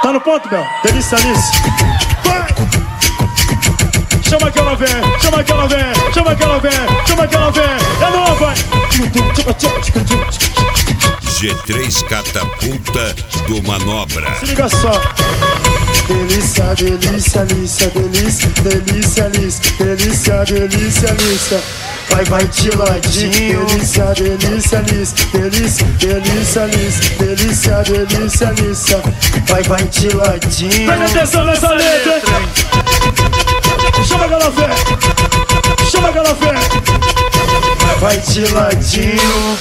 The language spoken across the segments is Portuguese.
Tá no ponto, Bel? Delícia, Alice. Vai! Chama aquela véia, chama aquela véia, chama aquela véia, chama aquela véia. É nova, vai! G3 Catapulta do Manobra. Se liga só. Delícia, delícia, delícia, delícia, delícia, delícia, delícia, delícia, delícia. Vai, vai de ladinho. Delícia, delícia, delícia, delícia, delícia, delícia, delícia, delícia. Vai, vai de ladinho. Presta atenção nessa letra. Chama aquela fé, chama aquela fé. Vai de ladinho.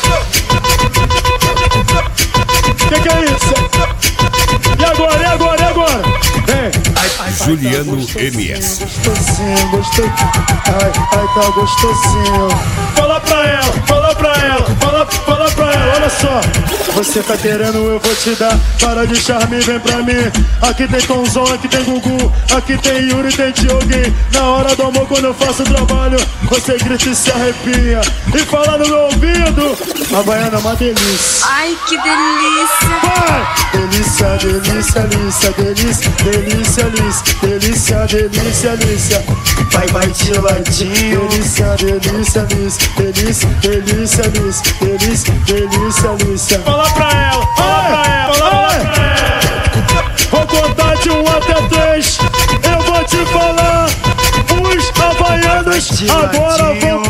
Que é isso? E agora, e agora, e agora? Vem. Juliano MS. Gostosinho, gostosinho. Ai, ai, tá gostosinho. Fala pra ela, fala pra ela, fala pra ela, olha só. Você tá querendo, eu vou te dar. Para de charme, vem pra mim. Aqui tem Tomzão, aqui tem Gugu, aqui tem Yuri, tem Dioguinho. Na hora do amor, quando eu faço o trabalho, você grita e se arrepia. E fala no meu ouvido, a baiana é uma delícia. Ai, que delícia. Vai! Delícia, delícia, delícia, delícia, delícia, delícia, delícia, delícia. Vai, vai de ladinho. Delícia, delícia, delícia, delícia, delícia, delícia, delícia, delícia, delícia. Fala pra ela, fala pra ela, fala pra ela. Vou contar de 1 até 3. Eu vou te falar. Os havaianos agora vão.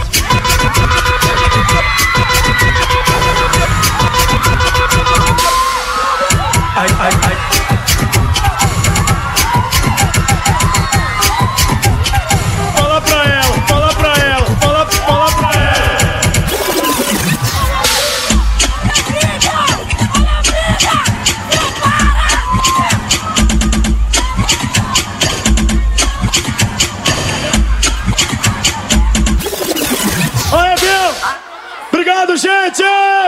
Ai, ai, ai. Fala pra ela, fala pra ela, fala pra ela. Olha, Bill! Obrigado, gente!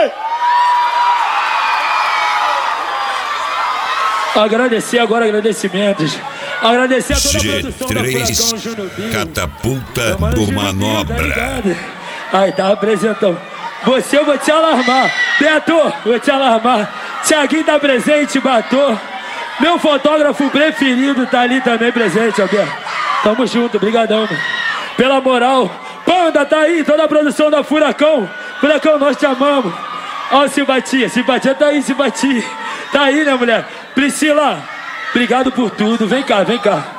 Agradecer agora, agradecimentos. Agradecer a toda a produção da G3 Furacão Júnior Binho. Catapulta Mano, do Júnior Binho, tá Manobra. ligado? Aí, tá apresentando. Você, eu vou te alarmar. Beto, vou te alarmar. Thiaguinho tá presente, Batô. Meu fotógrafo preferido tá ali também presente, Alberto. Tamo junto, brigadão, mano. Pela moral. Panda tá aí, toda a produção da Furacão. Furacão, nós te amamos. Ó o Simpatia, Simpatia tá aí, Simpatia. Tá aí, né, mulher? Priscila, obrigado por tudo. Vem cá, vem cá.